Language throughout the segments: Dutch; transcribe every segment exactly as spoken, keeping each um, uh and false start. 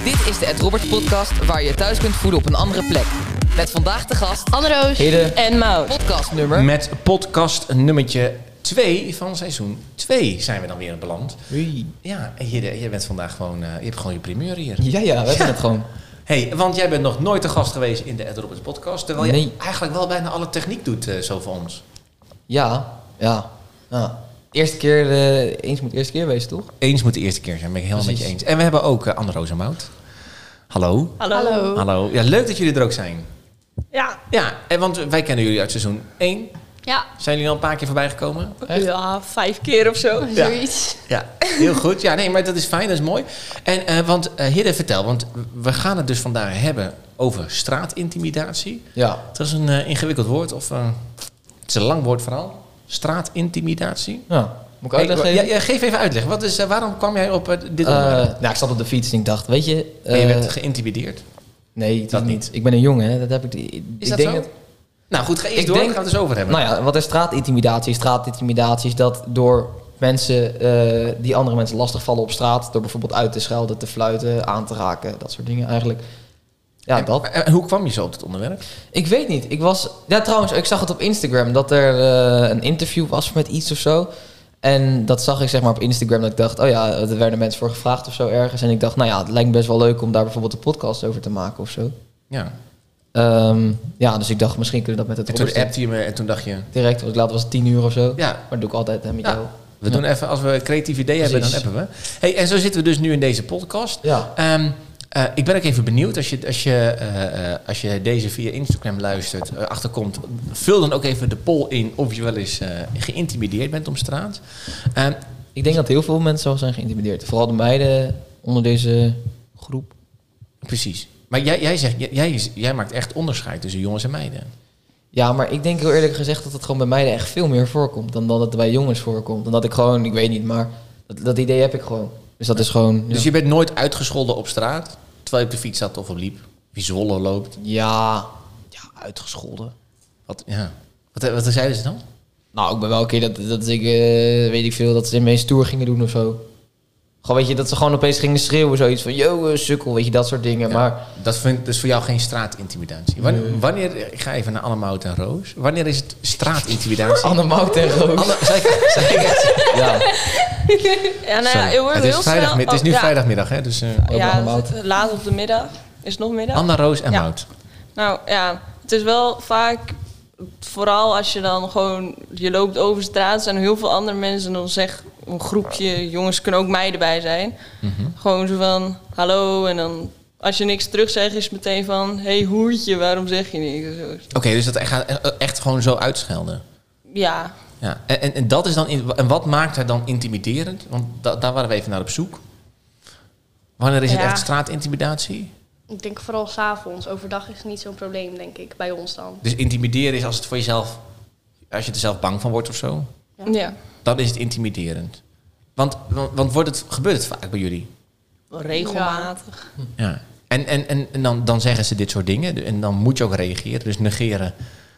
Dit is de Ed Roberts podcast waar je je thuis kunt voelen op een andere plek. Met vandaag de gast Anne-Roos Hidde en Maud. Podcastnummer. Met podcast nummertje twee van seizoen twee zijn we dan weer beland. Oei. Ja, Hidde, jij bent vandaag gewoon, uh, je hebt gewoon je primeur hier. Ja, ja, we hebben het gewoon. Hey, want jij bent nog nooit te gast geweest in de Ed Roberts podcast. Terwijl Nee. je eigenlijk wel bijna alle techniek doet uh, zo voor ons. Ja, ja. ja. Eerste keer, uh, eens moet de eerste keer wezen, toch? Eens moet de eerste keer zijn, ben ik helemaal met je eens. En we hebben ook uh, Anne-Roos en Maud. Hallo. Hallo. Hallo. Hallo. Ja, leuk dat jullie er ook zijn. Ja. Ja, en want wij kennen jullie uit seizoen één. Ja, Zijn jullie al een paar keer voorbij gekomen? Echt? Ja, vijf keer of zo. Ja. zoiets. Ja, heel goed. Ja, nee, maar dat is fijn, dat is mooi. En uh, want, uh, Hidde, vertel, want we gaan het dus vandaag hebben over straatintimidatie. Ja. Het is een uh, ingewikkeld woord, of uh, het is een lang woord vooral. Straatintimidatie. ja. Moet ik uitleg Hey, geven? ja, ja, geef even uitleg. Wat is, uh, waarom kwam jij op uh, dit Uh, onderwerp? nou, ik zat op de fiets en ik dacht, weet je... Uh, en je werd geïntimideerd. nee, dat dat niet. niet. Ik ben een jongen, hè. Dat heb ik... Ik Is dat denk zo? Dat, Nou goed, ga eerst Ik door, denk- we gaan het eens over hebben. nou ja, wat is straatintimidatie? Straatintimidatie is dat door mensen uh, die andere mensen lastigvallen op straat... door bijvoorbeeld uit te schelden, te fluiten, aan te raken, dat soort dingen eigenlijk. Ja, en, dat. en, en hoe kwam je zo op dit onderwerp? Ik weet niet. Ik was... Ja, trouwens, ik zag het op Instagram dat er uh, een interview was met iets of zo. En dat zag ik zeg maar op Instagram dat ik dacht... oh ja, er werden mensen voor gevraagd of zo ergens. En ik dacht, nou ja, het lijkt me best wel leuk om daar bijvoorbeeld een podcast over te maken of zo. Ja. Um, ja, dus ik dacht, misschien kunnen we dat met het En toen Roberts appte je me en toen dacht je... direct. Want later was het tien uur of zo. Ja, Maar dat doe ik altijd hè, met Ja. jou. we doen even, als we een creatief idee hebben, dan Precies. appen we. Hey, en zo zitten we dus nu in deze podcast. Ja. Um, uh, ik ben ook even benieuwd, als je, als je, uh, uh, als je deze via Instagram luistert, uh, achterkomt, vul dan ook even de poll in of je wel eens uh, geïntimideerd bent op straat. Um, Ik denk dat heel veel mensen wel zijn geïntimideerd. Vooral de meiden onder deze groep. precies. Maar jij, jij, zegt, jij, jij, jij maakt echt onderscheid tussen jongens en meiden. Ja, maar ik denk heel eerlijk gezegd dat het gewoon bij meiden echt veel meer voorkomt dan dat het bij jongens voorkomt. Dan dat ik gewoon, ik weet niet, maar dat, dat idee heb ik gewoon. Dus dat is gewoon... Dus ja. je bent nooit uitgescholden op straat, terwijl je op de fiets zat of op liep. Wie Zwolle loopt. Ja, ja, uitgescholden. Wat, ja. wat, wat zeiden ze dan? Nou, ik ben wel een keer dat, dat ik, uh, weet ik veel, dat ze ineens stoer gingen doen of zo. Gewoon, weet je, dat ze gewoon opeens gingen schreeuwen, zoiets van, yo, uh, sukkel, weet je, dat soort dingen. Ja, Maar dat vind dus voor jou geen straatintimidatie. Wanneer, Nee. wanneer, ik ga even naar Anne-Maud en Roos. Wanneer is het straatintimidatie? Anne Mout en Roos. Anne, zei ik, zei ik het? Ja, Ja, nou ja, Sorry. heel, het, is heel vrijdagmiddag, snel. het is nu Oh, ja. vrijdagmiddag, hè? Dus uh, Ook Ja, Anne-Maud. het is laat op de middag. Is het nog middag? Anne, Roos en Ja. Maud. Nou ja, het is wel vaak, vooral als je dan gewoon, je loopt over straat, zijn er heel veel andere mensen en dan zeg een groepje, jongens kunnen ook meiden bij zijn. Mhm. Gewoon zo van, hallo, en dan als je niks terug zegt is het meteen van, hey hoertje, waarom zeg je niks? Zo. Oké, dus dat gaat echt gewoon zo uitschelden. Ja, Ja. En, en, en, dat is dan in, en wat maakt het dan intimiderend? Want da, daar waren we even naar op zoek. Wanneer is het Ja. echt straatintimidatie? Ik denk vooral 's avonds. Overdag is het niet zo'n probleem, denk ik, bij ons dan. Dus intimideren is als het voor jezelf, als je er zelf bang van wordt of zo. ja. Dan is het intimiderend. Want, want, want wordt het, gebeurt het vaak bij jullie? Regelmatig. Ja. En, en, en, en dan, dan zeggen ze dit soort dingen. En dan moet je ook reageren. Dus negeren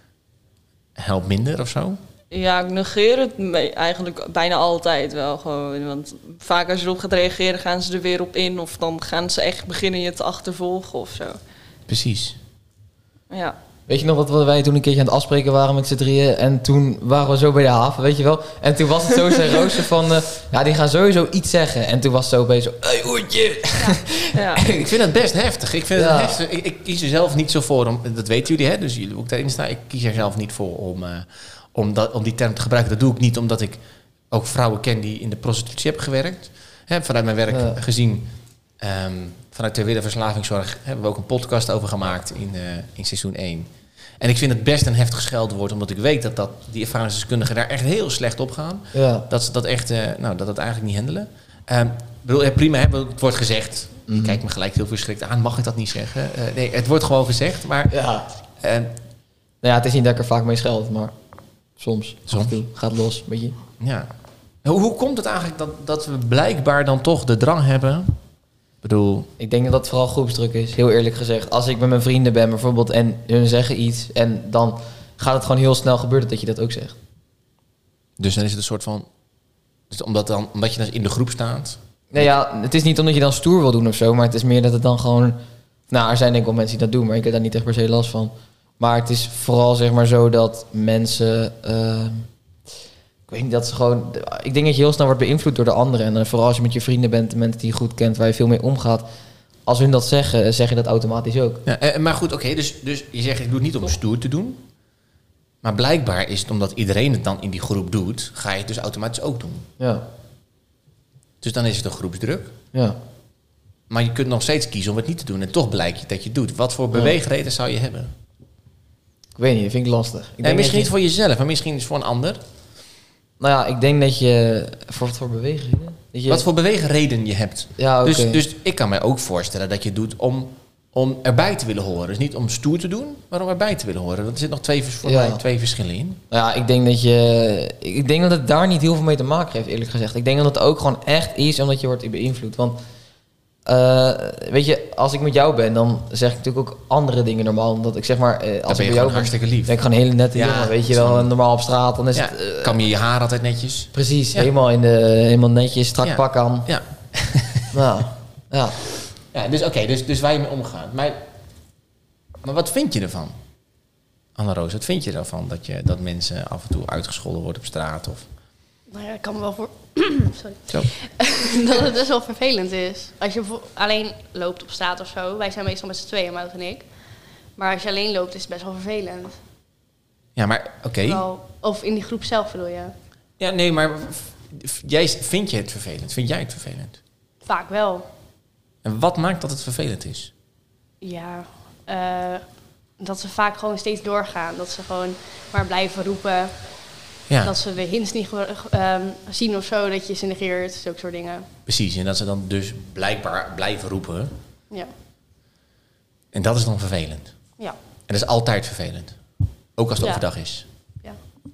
helpt minder of zo. Ja, ik negeer het me- eigenlijk bijna altijd wel gewoon. Want vaak als je erop gaat reageren, gaan ze er weer op in. Of dan gaan ze echt beginnen je te achtervolgen of zo. Precies. Ja. Weet je nog wat wij toen een keertje aan het afspreken waren met z'n drieën? En toen waren we zo bij de haven, weet je wel? En toen was het zo, zei Roosje van... Uh, ja, die gaan sowieso iets zeggen. En toen was het zo opeens zo... Hey, hoertje! Ja. Ik vind het best heftig. Ik, vind Ja. het heftig. Ik, ik kies er zelf niet zo voor. Om, dat weten jullie, hè? Dus jullie ook daarin staan. Ik kies er zelf niet voor om, uh, om, dat, om die term te gebruiken. Dat doe ik niet omdat ik ook vrouwen ken die in de prostitutie hebben gewerkt. Hè, vanuit mijn werk Ja. gezien... Um, vanuit de Willeverslavingszorg hebben we ook een podcast over gemaakt in, uh, in seizoen één. En ik vind het best een heftig scheldwoord, omdat ik weet dat, dat die ervaringsdeskundigen daar echt heel slecht op gaan. Ja. Dat ze dat echt, uh, nou, dat het eigenlijk niet handelen. Um, bedoel, ja, prima, hè, het wordt gezegd. Je Mhm. kijkt me gelijk heel verschrikt aan, mag ik dat niet zeggen? Uh, nee, het wordt gewoon gezegd, maar... Ja. Uh, Nou ja, het is niet dat ik er vaak mee scheld, maar soms. Soms. Af en toe gaat los, weet je. ja. Hoe, hoe komt het eigenlijk dat, dat we blijkbaar dan toch de drang hebben... Ik bedoel... Ik denk dat het vooral groepsdruk is, heel eerlijk gezegd. Als ik met mijn vrienden ben bijvoorbeeld en hun zeggen iets... en dan gaat het gewoon heel snel gebeuren dat je dat ook zegt. Dus dan is het een soort van... Dus omdat, dan, omdat je dan in de groep staat... Nee, ja, het is niet omdat je dan stoer wil doen of zo, maar het is meer dat het dan gewoon... Nou, er zijn denk ik wel mensen die dat doen, maar ik heb daar niet echt per se last van. Maar het is vooral zeg maar zo dat mensen... Uh, ik weet niet, dat ze gewoon... Ik denk dat je heel snel wordt beïnvloed door de anderen. En uh, vooral als je met je vrienden bent, de mensen die je goed kent, waar je veel mee omgaat. Als hun dat zeggen, zeg je dat automatisch ook. Ja, eh, maar goed, oké, okay, dus, dus je zegt ik doe het niet om stoer te doen. Maar blijkbaar is het omdat iedereen het dan in die groep doet, ga je het dus automatisch ook doen. Ja. Dus dan is het een groepsdruk. Ja. Maar je kunt nog steeds kiezen om het niet te doen. En toch blijkt je dat je het doet. Wat voor beweegreden zou je hebben? Ik weet niet, dat vind ik lastig. Ik nee, denk misschien je... niet voor jezelf, maar misschien is het voor een ander. Nou ja, ik denk dat je... Voor wat voor beweegreden? Dat je... Wat voor beweegreden je hebt. Ja, oké. Dus, dus ik kan mij ook voorstellen dat je het doet om, om erbij te willen horen. Dus niet om stoer te doen, maar om erbij te willen horen. Want er zitten nog twee, voor ja. mij twee verschillen in. Nou ja, ik denk dat je... Ik denk dat het daar niet heel veel mee te maken heeft, eerlijk gezegd. Ik denk dat het ook gewoon echt is omdat je wordt beïnvloed. Want... Uh, weet je, als ik met jou ben, dan zeg ik natuurlijk ook andere dingen normaal. Omdat ik zeg maar, uh, als ben ik je bij jou ben, hartstikke lief. ben ik gewoon een hele nette Ja, jongen. Weet je zo. wel, normaal op straat, dan is Ja, het... Uh, kam je je haar altijd netjes. Precies, Ja. helemaal, in de, helemaal netjes, strak Ja. pak aan. Ja, Nou, ja. ja dus oké, okay, dus, dus waar je mee omgaat. Maar, maar wat vind je ervan? Anne-Roos, wat vind je ervan dat, je, dat mensen af en toe uitgescholden worden op straat? Of... Nou ja, ik kan me wel voor... Sorry. Zo. dat het best wel vervelend is. Als je vo- alleen loopt op straat of zo. Wij zijn meestal met z'n tweeën, Mout en ik. Maar als je alleen loopt, is het best wel vervelend. Ja, maar oké. Okay. Wel, of in die groep zelf bedoel je? Ja, nee, maar v- jij, vind je het vervelend? Vind jij het vervelend? Vaak wel. En wat maakt dat het vervelend is? Ja, uh, dat ze vaak gewoon steeds doorgaan. Dat ze gewoon maar blijven roepen. Ja, Dat ze de hints niet uh, zien of zo, dat je ze negeert. Zulke soort dingen. precies. En dat ze dan dus blijkbaar blijven roepen. Ja. En dat is dan vervelend. Ja. En dat is altijd vervelend. Ook als het Ja. overdag is. Ja.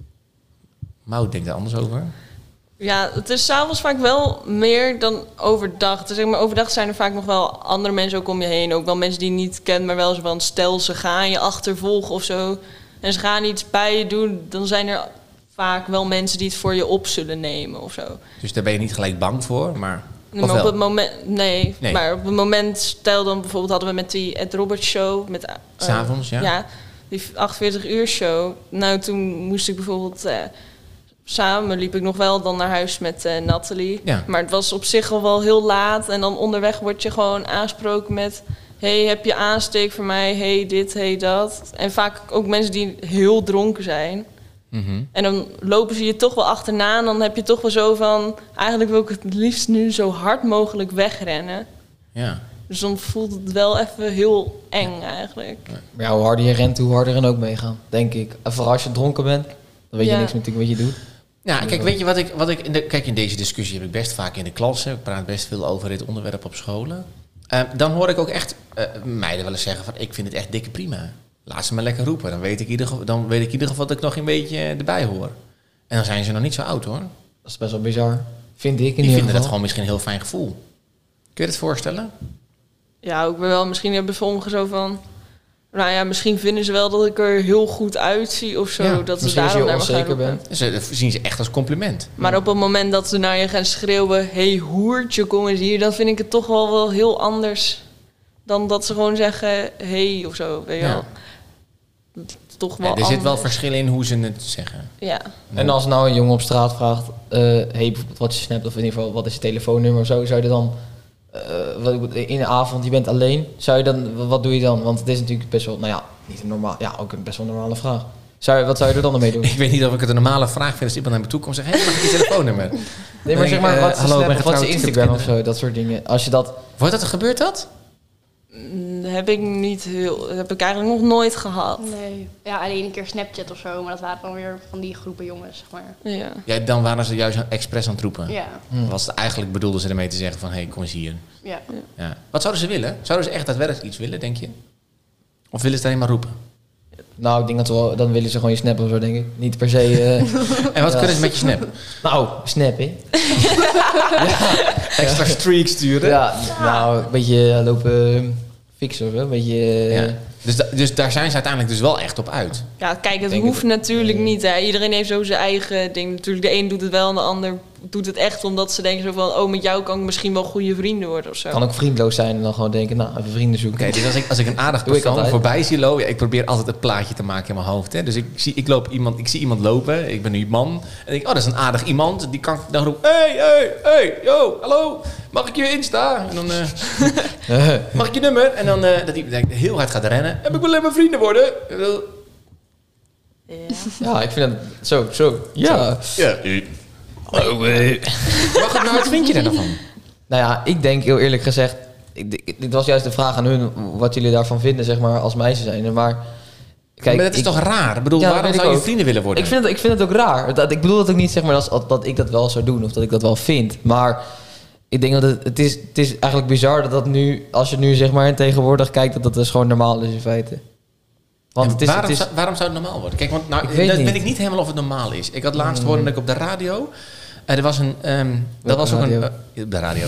Maud denkt daar anders over. Ja, het is 's avonds vaak wel meer dan overdag. Dus zeg maar, overdag zijn er vaak nog wel andere mensen ook om je heen. Ook wel mensen die je niet kent, maar wel zo van... stel, ze gaan je achtervolgen of zo. En ze gaan iets bij je doen. Dan zijn er vaak wel mensen die het voor je op zullen nemen of zo. Dus daar ben je niet gelijk bang voor, maar... Nee, of maar op wel? het moment, nee, Nee. maar op het moment, stel dan bijvoorbeeld hadden we met die Ed Roberts show, met uh, 's Avonds, ja. ja, die achtentveertig uur show. Nou, toen moest ik bijvoorbeeld uh, samen liep ik nog wel dan naar huis met uh, Nathalie. Ja. Maar het was op zich al wel heel laat en dan onderweg word je gewoon aangesproken met: hey, heb je aansteek voor mij? Hey, dit, hey, dat. En vaak ook mensen die heel dronken zijn. Mm-hmm. En dan lopen ze je toch wel achterna en dan heb je toch wel zo van... eigenlijk wil ik het liefst nu zo hard mogelijk wegrennen. Ja. Dus dan voelt het wel even heel eng eigenlijk. Maar ja, hoe harder je rent, hoe harder er ook meegaan, denk ik. En vooral als je dronken bent, dan weet je Ja. niks natuurlijk wat je doet. Ja, kijk, weet je wat ik... Wat ik in de, kijk, in deze discussie heb ik best vaak in de klas... Hè, ik praat best veel over dit onderwerp op scholen. Uh, dan hoor ik ook echt uh, meiden wel eens zeggen van... ik vind het echt dikke prima. Laat ze maar lekker roepen. Dan weet ik in ieder geval, dan weet ik in ieder geval dat ik nog een beetje erbij hoor. En dan zijn ze nog niet zo oud hoor. Dat is best wel bizar, vind ik in Die ieder vinden geval. dat gewoon misschien een heel fijn gevoel. Kun je het voorstellen? Ja, ook wel. Misschien hebben sommigen zo van... nou ja, misschien vinden ze wel dat ik er heel goed uitzie of zo. Ja, dat ze misschien als je daarom naar me gaan onzeker roepen. bent. Dus, uh, dat zien ze echt als compliment. Maar op het moment dat ze naar je gaan schreeuwen... hey, hoertje, kom eens hier... dan vind ik het toch wel, wel heel anders... dan dat ze gewoon zeggen... hey, of zo, weet je Ja. wel. Toch wel Ja, er zit wel anders. verschil in hoe ze het zeggen. Ja. En als nou een jongen op straat vraagt, uh, hey, bijvoorbeeld wat is je Snap, of in ieder geval wat is je telefoonnummer of zo, zou je dan, uh, wat, ik bedoel, in de avond, je bent alleen, zou je dan, wat doe je dan? Want het is natuurlijk best wel, nou ja, niet een normaal, ja, ook een best wel normale vraag. Zou je, wat zou je er dan mee doen? Ik weet niet of ik het een normale vraag vind als iemand naar me toe komt en zegt... hé, hey, mag ik je telefoonnummer? Nee, maar zeg maar, Eh, wat is je hallo, ik Snap, ben of wat is je getrouwd, ik heb Instagram of kinderen. zo, dat soort dingen. Als je dat, Wordt dat, gebeurt dat? Mm, heb ik niet heel... heb ik eigenlijk nog nooit gehad. Nee. Ja, alleen een keer Snapchat of zo. Maar dat waren dan weer van die groepen jongens, zeg maar. Ja. Ja, dan waren ze juist expres aan het roepen. Ja. hm. Was het eigenlijk bedoelden ze ermee te zeggen van... hé, hey, kom eens hier. Ja. Ja. Wat zouden ze willen? Zouden ze echt daadwerkelijk iets willen, denk je? Of willen ze alleen maar roepen? nou, ik denk dat wel, dan willen ze gewoon je Snap of zo, denk ik. Niet per se, uh, En wat Ja. kunnen ze met je snap? nou, Snap, hè? Extra streak sturen? Ja, nou, een beetje lopen fixen of zo, een beetje... uh, Ja. Dus, da- dus daar zijn ze uiteindelijk dus wel echt op uit. Ja, kijk, het denk hoeft het- natuurlijk nee. niet. Hè. Iedereen heeft zo zijn eigen ding. Natuurlijk, de een doet het wel en de ander doet het echt omdat ze denken zo van... oh, met jou kan ik misschien wel goede vrienden worden of zo. Kan ook vriendloos zijn en dan gewoon denken, nou, even vrienden zoeken. Oké, dus als ik, als ik een aardig Doe ik persoon altijd. voorbij zie lopen... Ja, ik probeer altijd het plaatje te maken in mijn hoofd. Hè. Dus ik zie, ik, loop iemand, ik zie iemand lopen, ik ben nu man... en ik denk, oh, dat is een aardig iemand. Die kan dan roepen, hey, hey, hey, yo, hallo, mag ik je Insta? En dan, uh, mag ik je nummer? En dan uh, dat hij heel hard gaat rennen. En ik wil alleen maar vrienden worden. Ja. Ja, ik vind het zo, zo. Ja. Ja, Oh, nee. Mag het nou, wat vind je daar dan van? Nou ja, ik denk heel eerlijk gezegd... Ik, ik- dit was juist de vraag aan hun... wat jullie daarvan vinden, zeg maar, als meisje zijn. Maar kijk, maar dat is ik, toch raar? Ik bedoel, Ja, dat waarom weet zou ik je ook. vrienden willen worden? ik, vind het, ik vind het ook raar. Dat, ik bedoel het ook niet, zeg maar, dat, dat ik dat wel zou doen... of dat ik dat wel vind. Maar ik denk dat het... Het is, het is eigenlijk bizar dat dat nu... als je nu, zeg maar, in tegenwoordig kijkt... dat dat dus gewoon normaal is in feite. Want En het is... waarom, het is zou, waarom zou het normaal worden? Kijk, want nou, Ik weet dat niet. weet ik niet helemaal of het normaal is. Ik had laatst hoorde ik op de radio... En er was een... ehm, dat Welke was ook radio? een... eh, op de radio.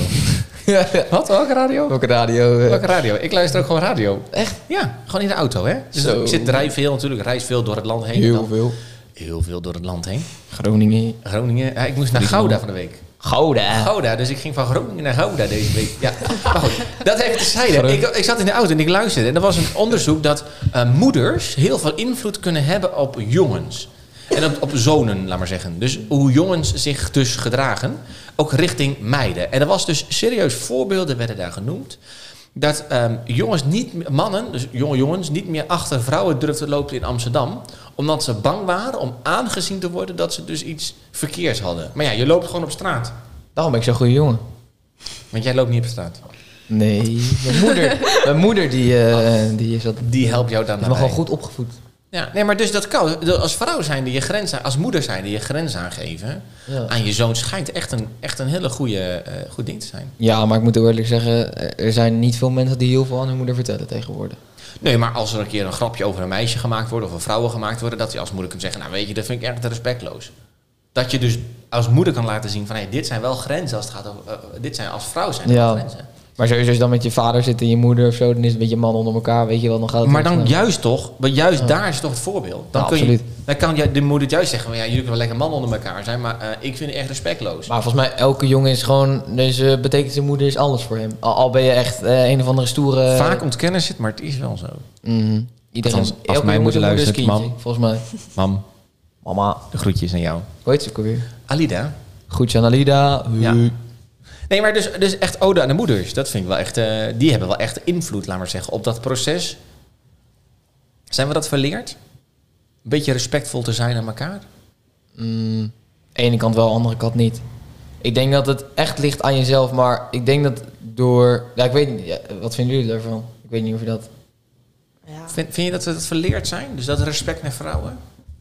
Wat? Welke radio? Welke radio? eh, Welke radio? Ik luister ook gewoon radio. Echt? Ja, gewoon in de auto, hè? Dus Zo. ik zit rij veel natuurlijk, reis veel door het land heen. Heel Dan- veel. Heel veel door het land heen. Groningen. Groningen. Ja, ik moest naar Gouda van de week. Gouda. Gouda, dus ik ging van Groningen naar Gouda deze week. Ja, maar goed, dat even terzijde. Ik, ik zat in de auto en ik luisterde. En er was een onderzoek dat uh, moeders heel veel invloed kunnen hebben op jongens. En op, op zonen, laat maar zeggen. Dus hoe jongens zich dus gedragen, ook richting meiden. En er was dus serieus voorbeelden werden daar genoemd. Dat um, jongens niet, meer- mannen, dus jonge jongens, niet meer achter vrouwen durfden lopen in Amsterdam. Omdat ze bang waren om aangezien te worden dat ze dus iets verkeers hadden. Maar ja, je loopt gewoon op straat. Daarom ben ik zo'n goede jongen. Want jij loopt niet op straat. Nee, mijn moeder, mijn moeder die, uh, die is dat. Die helpt jou dan Die is nog daarbij. wel goed opgevoed. Ja, nee, maar dus dat kan. Als vrouw zijnde je grens, aan- als moeder zijnde je grens aangeven Ja. aan je zoon schijnt echt een, echt een hele goede, uh, goed ding te zijn. Ja, maar ik moet ook eerlijk zeggen, er zijn niet veel mensen die heel veel aan hun moeder vertellen tegenwoordig. Nee, maar als er een keer een grapje over een meisje gemaakt wordt of een vrouwen gemaakt worden, dat je als moeder kunt zeggen, nou weet je, dat vind ik echt respectloos. Dat je dus als moeder kan laten zien van, hé, dit zijn wel grenzen als het gaat over, uh, dit zijn als vrouw zijn er Ja. wel grenzen. Maar sowieso als je dan met je vader zit en je moeder of zo, dan is het een beetje man onder elkaar, weet je wel, dan gaat het Maar wel dan snel. juist toch, maar juist Ja. daar is toch het voorbeeld. Dan, Ja, kun je, absoluut. dan kan je, de moeder juist zeggen, van, ja, jullie kunnen wel lekker man onder elkaar zijn, maar uh, ik vind het echt respectloos. Maar volgens mij, elke jongen is gewoon, dus uh, betekent zijn moeder is alles voor hem. Al, al ben je echt uh, een of andere stoere... Vaak ontkennen ze het, maar het is wel zo. Mm, iedereen, Althans, als elke mijn jongen is moeder een luistert, kindje, mam. volgens mij. Mam, Mama, de groetjes aan jou. hoe heet ze ook alweer? Alida. Groetje aan Alida. Ja. Hoi. Nee, maar dus, dus echt ode aan de moeders. Dat vind ik wel echt... Uh, die hebben wel echt invloed, laat maar zeggen, op dat proces. Zijn we dat verleerd? Een beetje respectvol te zijn aan elkaar? Mm, ene kant wel, andere kant niet. Ik denk dat het echt ligt aan jezelf, maar ik denk dat door... Ja, ik weet niet, ja, wat vinden jullie daarvan? Ik weet niet of je dat... Ja. Vind, vind je dat we dat verleerd zijn? Dus dat respect naar vrouwen?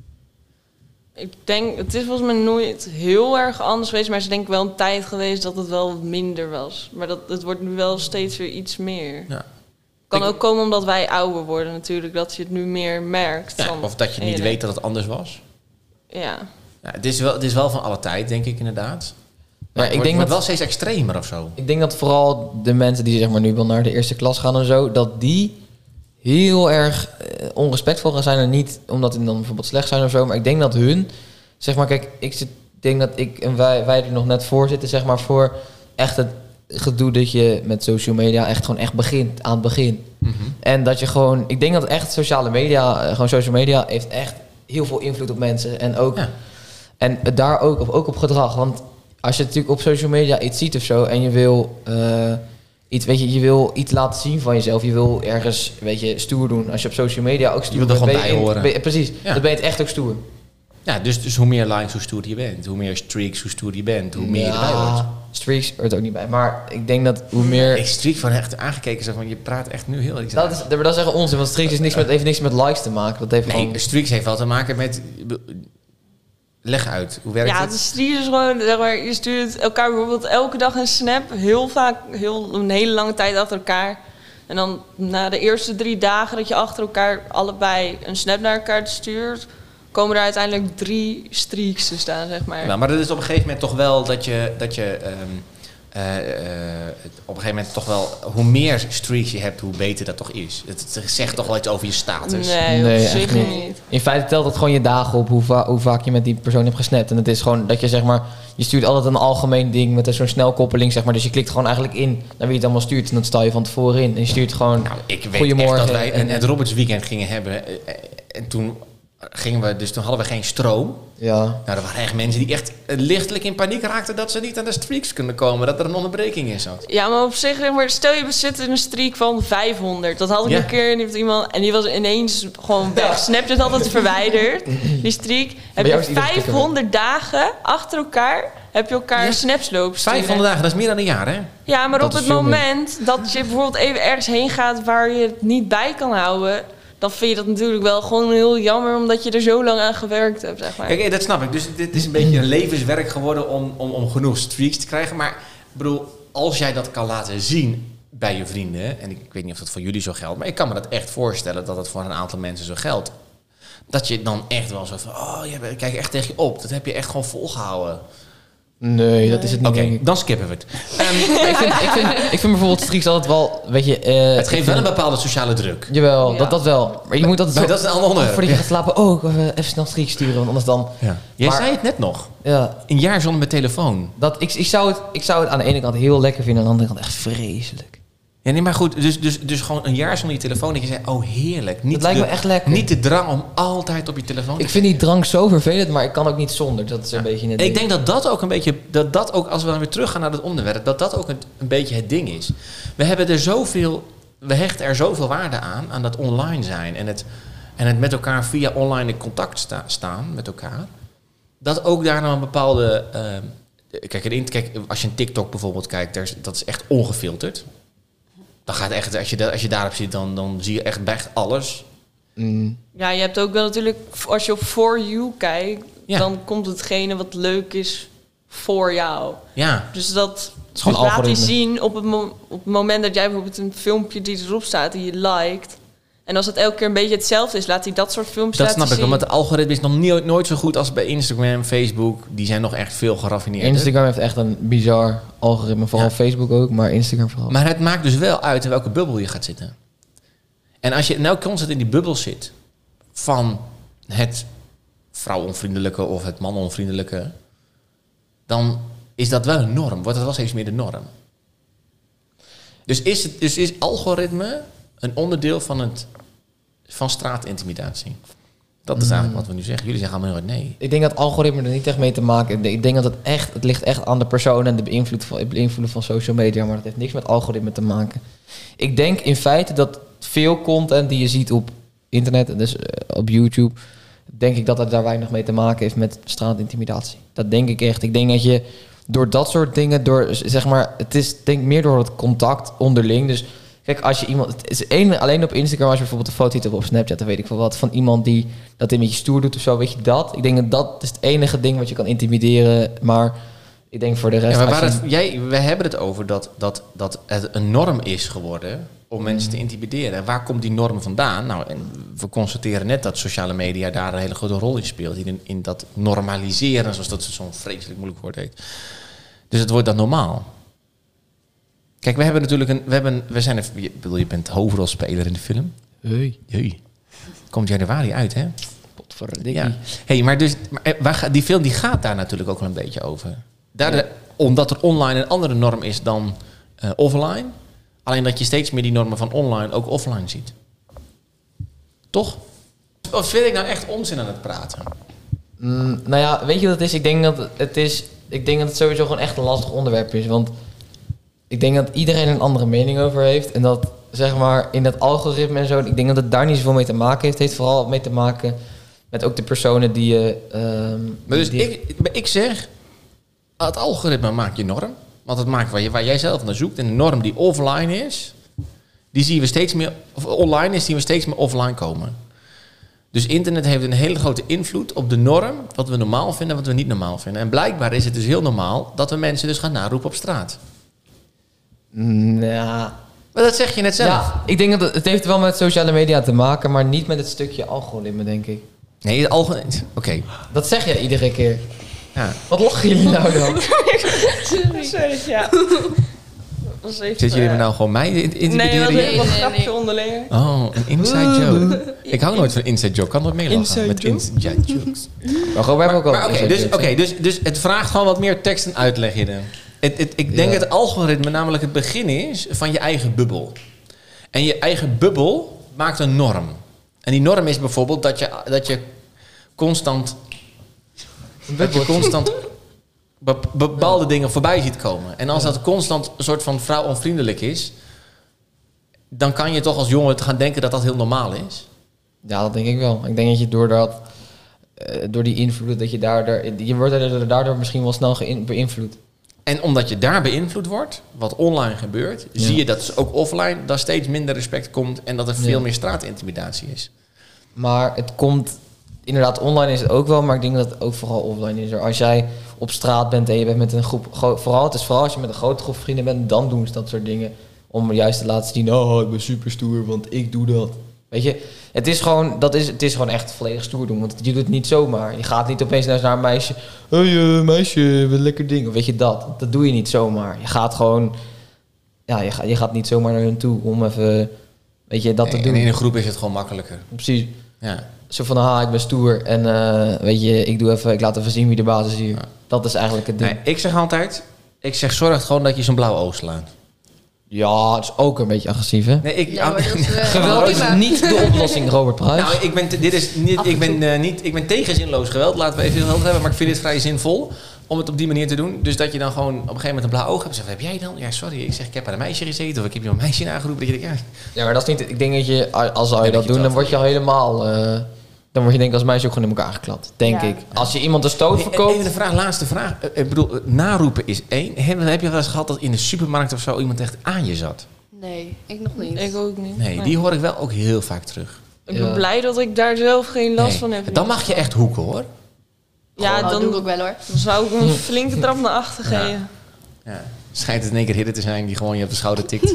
Ik denk, het is volgens mij nooit heel erg anders geweest, maar het is denk ik wel een tijd geweest dat het wel minder was. Maar dat, het wordt nu wel steeds weer iets meer. Ja. Kan Ik- ook komen omdat wij ouder worden natuurlijk, dat je het nu meer merkt. Ja, van- of dat je en niet je weet dat het anders was? Ja. Ja, het, is wel, het is wel van alle tijd, denk ik inderdaad. Maar ik het wordt, denk wordt dat- wel steeds extremer of zo. Ik denk dat vooral de mensen die zeg maar nu wel naar de eerste klas gaan en zo, dat die heel erg eh, onrespectvol gaan zijn en niet omdat die dan bijvoorbeeld slecht zijn of zo, maar ik denk dat hun, zeg maar, kijk, ik zit, denk dat ik en wij, wij er nog net voor zitten, zeg maar, voor echt het gedoe dat je met social media echt gewoon echt begint aan het begin. En dat je gewoon, ik denk dat echt sociale media, eh, gewoon social media heeft echt heel veel invloed op mensen en ook Ja. en het daar ook op, ook op gedrag, want als je natuurlijk op social media iets ziet of zo en je wil uh, iets, weet je, je wil iets laten zien van jezelf, je wil ergens, weet je, stoer doen. Als je op social media ook stoer Je wil er bent, gewoon ben je bij in- horen. ben je- precies, Ja. dan ben je het echt ook stoer. Ja, dus, dus hoe meer likes, hoe stoer je bent. Hoe meer streaks, hoe stoer je bent. Hoe meer je erbij hoort. Streaks hoort ook niet bij, maar ik denk dat hoe meer... Ik streak van echt aangekeken zo van, je praat echt nu heel iets. Dat is, dat is echt onzin, want streaks is niks met, heeft niks met likes te maken. Dat heeft Nee, gewoon... streaks heeft wel te maken met... Leg uit, hoe werkt Ja, het? het is die is gewoon, zeg maar, je stuurt elkaar bijvoorbeeld elke dag een snap, heel vaak, heel, een hele lange tijd achter elkaar. En dan na de eerste drie dagen dat je achter elkaar allebei een snap naar elkaar stuurt, komen er uiteindelijk drie streaks te staan, zeg maar. Nou, maar dat is op een gegeven moment toch wel dat je... Dat je ehm, uh, uh, het op een gegeven moment toch wel... hoe meer streaks je hebt, hoe beter dat toch is. Het, het zegt toch wel iets over je status. Nee, Nee, op echt zich niet. niet. In feite telt het gewoon je dagen op hoe, va- hoe vaak je met die persoon hebt gesnapt. En het is gewoon dat je zeg maar... Je stuurt altijd een algemeen ding met een zo'n snelkoppeling, zeg maar. Dus je klikt gewoon eigenlijk in naar wie je het allemaal stuurt. En dat stel je van tevoren in. En je stuurt gewoon... Nou, ik weet Goedemorgen. echt dat wij En- een, het Roberts weekend gingen hebben. uh, En toen gingen we... Dus toen hadden we geen stroom. Ja. Nou, er waren echt mensen die echt uh, lichtelijk in paniek raakten... dat ze niet aan de streaks kunnen komen. Dat er een onderbreking in zat. Ja, maar op zich, zeg maar, stel je zit in een streak van vijfhonderd. Dat had ik Ja. een keer en die heeft iemand en die was ineens gewoon weg. Snapchat had het verwijderd, die streak. Heb jou je is iedere keer vijfhonderd dagen achter elkaar heb je elkaar Ja. snaps lopen sturen. vijfhonderd dagen, dat is meer dan een jaar, hè? Ja, maar Dat op is het veel meer. moment dat je bijvoorbeeld even ergens heen gaat waar je het niet bij kan houden, dan vind je dat natuurlijk wel gewoon heel jammer omdat je er zo lang aan gewerkt hebt, zeg maar. Kijk, dat snap ik. Dus dit is een beetje een levenswerk geworden om, om, om genoeg streaks te krijgen. Maar ik bedoel, als jij dat kan laten zien bij je vrienden... en ik, ik weet niet of dat voor jullie zo geldt... maar ik kan me dat echt voorstellen dat het voor een aantal mensen zo geldt. Dat je dan echt wel zo van... oh, je kijk echt tegen je op. Dat heb je echt gewoon volgehouden. Nee, dat is het niet, Oké, denk ik. dan skippen we het. Ehm, ik, vind, ik, vind, ik vind bijvoorbeeld streaks altijd wel, weet je... eh, het geeft ik wel een vind- bepaalde sociale druk. Jawel, Ja. dat, dat wel. Maar je moet altijd Maar zo... dat is een ander onderwerp. Voordat je gaat slapen, oh, ik wil even snel streaks sturen, want anders dan... Ja. Jij Maar- zei het net nog. Ja, Een jaar zonder mijn telefoon. dat, ik, ik, zou het, ik zou het aan de ene kant heel lekker vinden, aan de andere kant echt vreselijk. Ja, nee, maar goed. Dus, dus, dus gewoon een jaar zonder je telefoon. Dat je zei, oh heerlijk. Niet Dat lijkt de, me echt lekker. Niet de drang om altijd op je telefoon te Ik vind die drank zo vervelend, maar ik kan ook niet zonder. Dat is een beetje het En ik ding. denk dat dat ook een beetje, dat dat ook, als we dan weer teruggaan naar het onderwerp, dat dat ook een, een beetje het ding is. We hebben er zoveel, we hechten er zoveel waarde aan, aan dat online zijn en het, en het met elkaar via online in contact sta- staan met elkaar, dat ook daar nou een bepaalde, uh, kijk, een, kijk, als je een TikTok bijvoorbeeld kijkt, daar is, dat is echt ongefilterd. Dan gaat echt, als je, da- als je daarop zit, dan, dan zie je echt, echt alles. Mm. Ja, je hebt ook wel natuurlijk, als je op For You kijkt, Ja. dan komt hetgene wat leuk is voor jou. Ja, Dus dat is gewoon laat hij algoritme. zien op het, mo- op het moment dat jij bijvoorbeeld een filmpje die erop staat, die je liked. En als het elke keer een beetje hetzelfde is, laat hij dat soort filmpjes dat laten snap ik. zien. Want het algoritme is nog niet, nooit zo goed als bij Instagram, Facebook. Die zijn nog echt veel geraffineerder. Instagram heeft echt een bizar algoritme, vooral Ja. Facebook ook, maar Instagram vooral. Maar het maakt dus wel uit in welke bubbel je gaat zitten. En als je nou constant in die bubbel zit van het vrouwonvriendelijke of het manonvriendelijke, dan is dat wel een norm. Wordt dat wel steeds meer de norm. Dus is, het, dus is algoritme een onderdeel van, het, van straatintimidatie? Dat is eigenlijk wat we nu zeggen. Jullie zeggen allemaal nooit nee. Ik denk dat algoritme er niet echt mee te maken heeft. Ik denk dat het echt, het ligt echt aan de persoon en de beïnvloed van, beïnvloeden van social media, maar dat heeft niks met algoritme te maken. Ik denk in feite dat veel content die je ziet op internet, en dus eh, op YouTube, denk ik dat het daar weinig mee te maken heeft met straatintimidatie. Dat denk ik echt. Ik denk dat je door dat soort dingen, door zeg maar, het is denk ik meer door het contact onderling. Dus kijk, als je iemand, het is één, alleen op Instagram, als je bijvoorbeeld een foto ziet of op Snapchat, dan weet ik veel wat, van iemand die dat een beetje stoer doet of zo, weet je dat? Ik denk dat dat is het enige ding wat je kan intimideren, maar ik denk voor de rest... Ja, maar als waar je- het, jij, we hebben het over dat, dat, dat het een norm is geworden om mensen te intimideren. En waar komt die norm vandaan? Nou, en we constateren net dat sociale media daar een hele grote rol in speelt. In, in dat normaliseren, zoals dat zo'n vreselijk moeilijk woord heet. Dus het wordt dan normaal. Kijk, we hebben natuurlijk een... We, hebben, we zijn een, je, bedoel, je bent hoofdrolspeler in de film. Hey, Jee. Komt januari uit, hè? potverdikkie. Ja. Hey, maar dus, maar eh, waar, gaat- die film die gaat daar natuurlijk ook wel een beetje over. Daar de- omdat er online een andere norm is dan eh, offline. Alleen dat je steeds meer die normen van online ook offline ziet. Toch? Of vind ik nou echt onzin aan het praten? Mm, nou ja, weet je wat het is? Ik denk dat het is... Ik denk dat het sowieso gewoon echt een lastig onderwerp is. Want ik denk dat iedereen een andere mening over heeft. En dat, zeg maar, in het algoritme en zo... Ik denk dat het daar niet zoveel mee te maken heeft. Het heeft vooral mee te maken met ook de personen die je... ehm, Maar dus die- ik, ik zeg, het algoritme maakt je norm. Want het maakt waar, je, waar jij zelf naar zoekt. En de norm die offline is, die zien we steeds meer... Of online is, zien we steeds meer offline komen. Dus internet heeft een hele grote invloed op de norm, wat we normaal vinden en wat we niet normaal vinden. En blijkbaar is het dus heel normaal dat we mensen dus gaan naroepen op straat. Mm, ja... Maar dat zeg je net zelf. Ja, ik denk dat het, het heeft wel met sociale media te maken, maar niet met het stukje algoritme, denk ik. Nee, het algemeen... Oké. Dat zeg je iedere keer. Ja. Wat lachen jullie nou dan? Sorry, ja. Was even, Zitten jullie eh, me nou gewoon mij in- intimideren? Nee, dat hier? is een Nee, grapje nee. onderling. Oh, een inside joke. Ik hou nooit van inside joke. Kan nooit meelachen Inside met joke? inside jokes. Maar gewoon, we hebben ook al... Maar oké, dus, oké, dus, dus het vraagt gewoon wat meer tekst en uitleg in. Het, het, ik denk Ja. dat het algoritme namelijk het begin is van je eigen bubbel. En je eigen bubbel maakt een norm. En die norm is bijvoorbeeld dat je, dat je constant... Dat je constant be- bepaalde dingen voorbij ziet komen. En als dat constant een soort van vrouwonvriendelijk is... dan kan je toch als jongen gaan denken dat dat heel normaal is. Ja, dat denk ik wel. Ik denk dat je door, dat, eh, door die invloed, dat je daardoor... Je wordt er daardoor misschien wel snel geïn- beïnvloed. En omdat je daar beïnvloed wordt, wat online gebeurt... Ja. zie je dat ook offline daar steeds minder respect komt... en dat er veel Ja. meer straatintimidatie is. Maar het komt... Inderdaad, online is het ook wel, maar ik denk dat het ook vooral offline is. Als jij op straat bent en je bent met een groep... gro- Vooral, het is vooral als je met een grote groep vrienden bent, dan doen ze dat soort dingen. Om juist te laten zien, oh, ik ben super stoer, want ik doe dat. Weet je, het is gewoon, dat is, het is gewoon echt volledig stoer doen. Want je doet het niet zomaar. Je gaat niet opeens naar een meisje... Hé, hey, meisje, wat lekker ding. Of weet je dat. Dat doe je niet zomaar. Je gaat gewoon... Ja, je, gaat, je gaat niet zomaar naar hun toe om even... Weet je, dat te En doen. in een groep is het gewoon makkelijker. Precies. Ja. Zo van, ah, ik ben stoer. En eh, weet je, ik, doe even, ik laat even zien wie de baas is hier. Ja. Dat is eigenlijk het ding. Nee, ik zeg altijd... Ik zeg, zorg gewoon dat je zo'n blauw oog slaat. Ja, het is ook een beetje agressief, hè? Nee, ik... Ja, maar dat is, eh, Geweld is prima. niet de oplossing, Robert Pruijs. Nou, ik ben, te- dit is niet, ik, ben, eh, niet, ik ben tegen zinloos geweld. Laten we even geweld hebben. Maar ik vind dit vrij zinvol om het op die manier te doen. Dus dat je dan gewoon op een gegeven moment een blauw oog hebt. Zeg, wat heb jij dan? Ja, sorry. Ik zeg, ik heb aan een meisje gezeten. Of ik heb je een meisje nageroepen. Dat je denkt, ja, Ja, maar dat is niet... Ik denk dat je, als zou je Ja, dat dat je doen, het dan wel word je al helemaal... eh, dan word je denk ik als meisje ook gewoon in elkaar geklapt. Denk Ja. ik. Als je iemand een stoot Nee, verkoopt... Even de vraag, laatste vraag. Eh, Ik bedoel, eh, naroepen is één. Heb, heb je wel eens gehad dat in de supermarkt of zo iemand echt aan je zat? Nee, ik nog niet. Ik ook niet. Nee, die hoor ik wel ook heel vaak terug. Ik ben Ja. blij dat ik daar zelf geen last Nee. van heb. Dan mag je echt hoeken, hoor. Ja, Oh, dat dan, doe ik ook wel hoor. dan zou ik een flinke trap naar achter Ja. geven. Ja. Schijnt het in één keer hidden te zijn die gewoon je op de schouder tikt.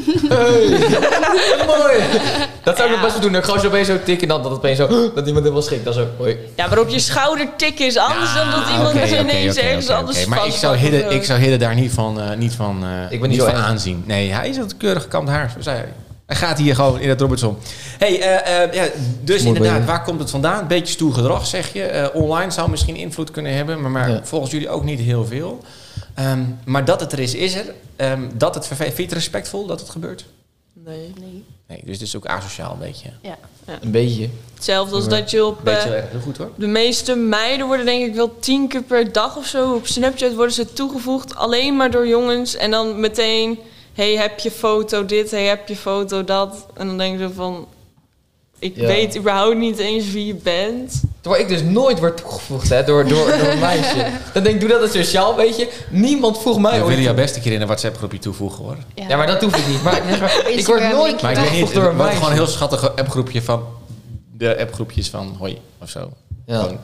Mooi! Dat zou ik nog best wel doen. Dan gewoon zo opeens zo tikken en dan dat het opeens zo... Dat iemand helemaal schrikt. Dat is zo... Hoi. Ja, maar op je schouder tikken is anders dan dat iemand Oké, oké, ineens oké, ergens oké, anders oké. Maar ik vastpakt zou, of hidden, zo. ik zou Hidden daar niet van, eh, niet van, eh, Ik ben niet niet zo van erg. aanzien. Nee, hij is een keurig gekamd haar, zo zei hij. Hij gaat hier gewoon in het Robertson. Hey, eh, eh, ja, dus Mooi inderdaad, ben je. waar komt het vandaan? Beetje stoer gedrag, zeg je. Eh, online zou misschien invloed kunnen hebben, maar, maar Ja. volgens jullie ook niet heel veel. Ehm, maar dat het er is, is er. Ehm, dat het vervelend. Vind je het respectvol dat het gebeurt? Nee. Nee. Nee, dus het is ook asociaal een beetje. Ja. Een beetje. Hetzelfde als Ja. dat je op... Beetje eh, heel erg, heel goed hoor. de meeste meiden worden denk ik wel tien keer per dag of zo op Snapchat worden ze toegevoegd. Alleen maar door jongens. En dan meteen, hey, heb je foto dit, hey, heb je foto dat. En dan denk je zo van, ik Ja. weet überhaupt niet eens wie je bent. Terwijl ik dus nooit word toegevoegd hè, door, door, door een meisje. Dan denk ik, doe dat eens sociaal, weet je. Niemand vroeg mij We ooit willen jou toe. best een keer in een WhatsApp groepje toevoegen hoor. Ja, maar dat hoef ik niet. Maar ik, zeg maar, ik word Instagram nooit linkje. Maar ik weet niet, toegevoegd door het een wordt meisje. gewoon een heel schattig appgroepje van de appgroepjes van hoi of zo. Ja. Gewoon,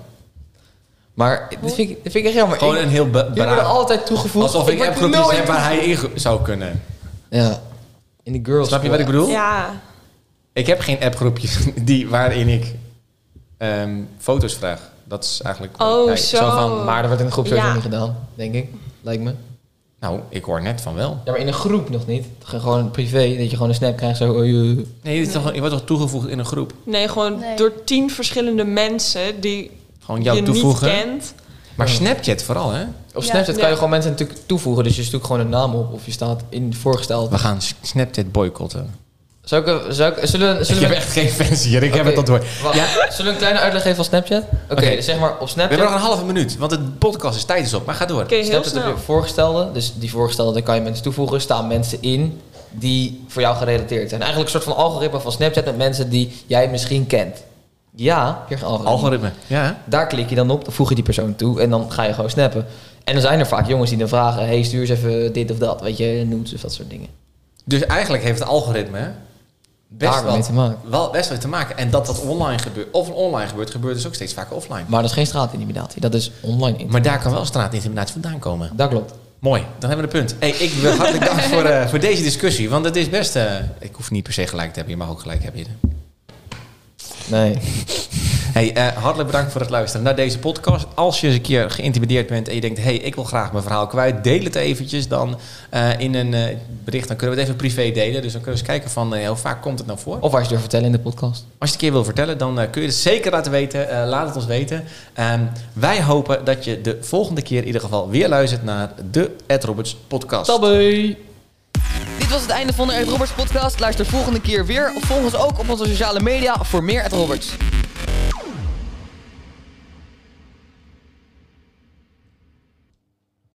Maar dit vind, ik, dit vind ik echt jammer. gewoon Ik- een heel be- Jullie worden beraad. altijd toegevoegd. Alsof ik word appgroepjes nooit heb waar hij toegevoegd. in zou kunnen. Ja. In de girls Snap je wat ik bedoel? Ja, Ik heb geen appgroepjes die, waarin ik ehm, foto's vraag. Dat is eigenlijk... Oh, nee, zo. van, Maar er wordt in een groep sowieso Ja. niet gedaan, denk ik. Lijkt me. nou, ik hoor net van wel. Ja, maar in een groep nog niet. Gewoon privé, dat je gewoon een snap krijgt zo... Oh, je... Nee, je, is toch, je wordt toch toegevoegd in een groep? nee, gewoon Nee. door tien verschillende mensen die Gewoon jou je toevoegen. niet kent. Maar Snapchat vooral, hè? Op Ja. Snapchat kan Ja. je gewoon mensen natuurlijk toevoegen. Dus je stuurt gewoon een naam op of je staat in voorgesteld. We gaan Snapchat boycotten. Zou ik, zou ik, zullen, Ik zullen heb we... echt geen fans hier, ik heb Oké, het al door. wacht. Ja, Zullen we een kleine uitleg geven van Snapchat? Oké, Oké. dus zeg maar op we Snapchat... hebben nog een halve minuut, want de podcast is tijd is op. Maar ga door. Oké, heel Snapchat heb snel. je voorgestelde. Dus die voorgestelde, daar kan je mensen toevoegen. Staan mensen in die voor jou gerelateerd zijn. Eigenlijk een soort van algoritme van Snapchat met mensen die jij misschien kent. Ja, hier een algoritme. Algoritme, ja. Daar klik je dan op, dan voeg je die persoon toe en dan ga je gewoon snappen. En dan zijn er vaak jongens die dan vragen, hey, stuur eens even dit of dat, weet je, noemt of dat soort dingen. Dus eigenlijk heeft het algoritme best Daar wel, mee te maken. wel best wel te maken. En dat dat online gebeurt, of online gebeurt, gebeurt dus ook steeds vaker offline. Maar dat is geen straatintimidatie, dat is online intimidatie. Maar daar kan wel straatintimidatie vandaan komen. Dat klopt. Mooi, dan hebben we een punt. Hey, ik wil hartelijk dank voor, eh, voor deze discussie. Want het is best... eh, ik hoef niet per se gelijk te hebben. Je mag ook gelijk hebben. Hidden. Nee. Hey, uh, hartelijk bedankt voor het luisteren naar deze podcast. Als je eens een keer geïntimideerd bent en je denkt... hey, ik wil graag mijn verhaal kwijt, deel het eventjes dan uh, in een uh, bericht. Dan kunnen we het even privé delen. Dus dan kunnen we eens kijken van uh, hoe vaak komt het nou voor. Of als je het vertellen in de podcast. Als je het een keer wil vertellen, dan uh, kun je het zeker laten weten. Uh, laat het ons weten. Um, wij hopen dat je de volgende keer in ieder geval weer luistert naar de Ed Roberts podcast. Tabé! Dit was het einde van de Ed Roberts podcast. Luister volgende keer weer. Of volg ons ook op onze sociale media voor meer Ed Roberts.